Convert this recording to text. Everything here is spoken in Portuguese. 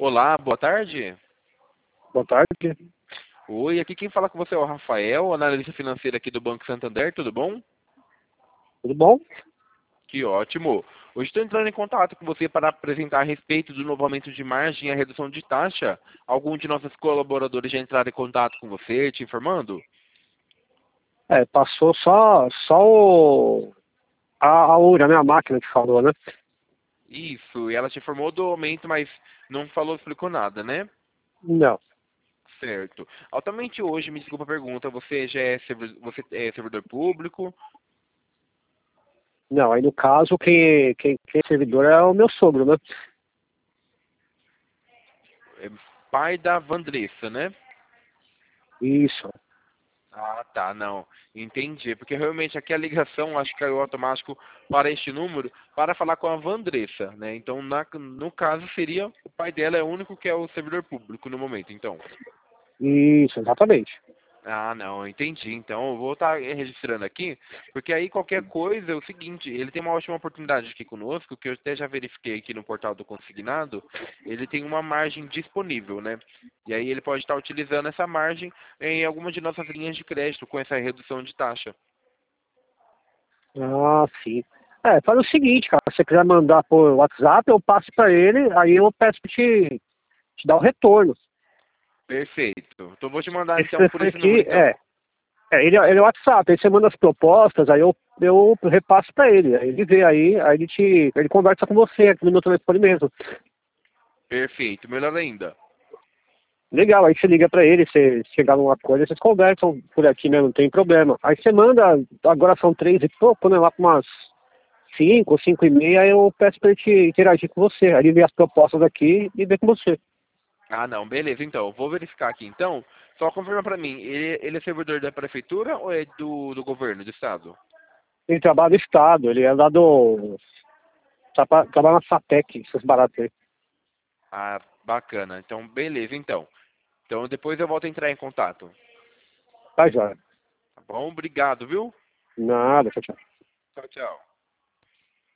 Olá, boa tarde. Boa tarde. Oi, aqui quem fala com você é o Rafael, analista financeiro aqui do Banco Santander, tudo bom? Tudo bom? Que ótimo. Hoje estou entrando em contato com você para apresentar a respeito do novo aumento de margem e a redução de taxa. Algum de nossos colaboradores já entraram em contato com você, te informando? Passou só a URA, né? A máquina que falou, né? Isso, e ela te informou do aumento, mas não falou, explicou nada, né? Não. Certo. Altamente hoje, me desculpa a pergunta, você é servidor público? Não, aí no caso, quem é servidor é o meu sogro, né? É pai da Vandressa, né? Isso. Ah, tá, não. Entendi. Porque realmente aqui a ligação, acho que caiu automático para este número, para falar com a Vandressa, né? Então, no caso, seria o pai dela é o único que é o servidor público no momento, então. Isso, exatamente. Ah, não, entendi. Então, eu vou estar registrando aqui, porque aí qualquer coisa é o seguinte, ele tem uma ótima oportunidade aqui conosco, que eu até já verifiquei aqui no portal do consignado, ele tem uma margem disponível, né? E aí ele pode estar utilizando essa margem em alguma de nossas linhas de crédito com essa redução de taxa. Ah, sim. Faz o seguinte, cara, se você quiser mandar por WhatsApp, eu passo pra ele, aí eu peço pra te dar o retorno. Perfeito. Então vou te mandar Esse então por telefone esse número aqui, então. ele é WhatsApp, aí você manda as propostas, aí eu repasso pra ele, aí ele vê aí ele conversa com você aqui no meu telefone mesmo. Perfeito. Melhor ainda. Legal, aí você liga pra ele, você chegar numa coisa, vocês conversam por aqui mesmo, não tem problema. Aí você manda, agora são 3 e pouco, né, lá pra umas 5 ou 5 e meia, aí eu peço pra ele te interagir com você. Aí ele vê as propostas aqui e vê com você. Ah, não, beleza. Então, eu vou verificar aqui então. Só confirma pra mim, ele é servidor da prefeitura ou é do governo, do estado? Ele trabalha no estado, ele é lá do... trabalha na Satec, esses baratos aí. Ah, bacana. Então, beleza, então. Então, depois eu volto a entrar em contato. Tá, joia. Tá bom? Obrigado, viu? Nada, tchau, tchau. Tchau, tchau.